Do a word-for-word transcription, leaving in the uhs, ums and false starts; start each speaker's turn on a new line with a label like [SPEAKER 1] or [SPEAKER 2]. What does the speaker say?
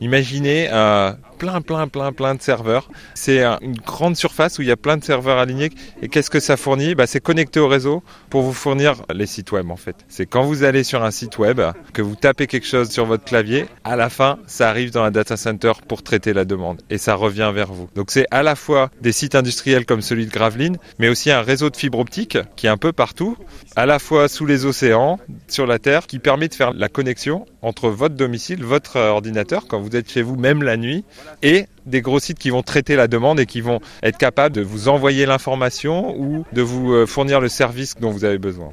[SPEAKER 1] Imaginez euh, plein, plein, plein, plein de serveurs. C'est euh, une grande surface où il y a plein de serveurs alignés. Et qu'est-ce que ça fournit ? Bah, c'est connecté au réseau pour vous fournir les sites web en fait. C'est quand vous allez sur un site web, que vous tapez quelque chose sur votre clavier, à la fin, ça arrive dans un data center pour traiter la demande. Et ça revient vers vous. Donc c'est à la fois des sites industriels comme celui de Gravelines, mais aussi un réseau de fibre optique qui est un peu partout, à la fois sous les océans, sur la Terre, qui permet de faire la connexion entre votre domicile, votre ordinateur, quand vous êtes chez vous, même la nuit, et des gros sites qui vont traiter la demande et qui vont être capables de vous envoyer l'information ou de vous fournir le service dont vous avez besoin.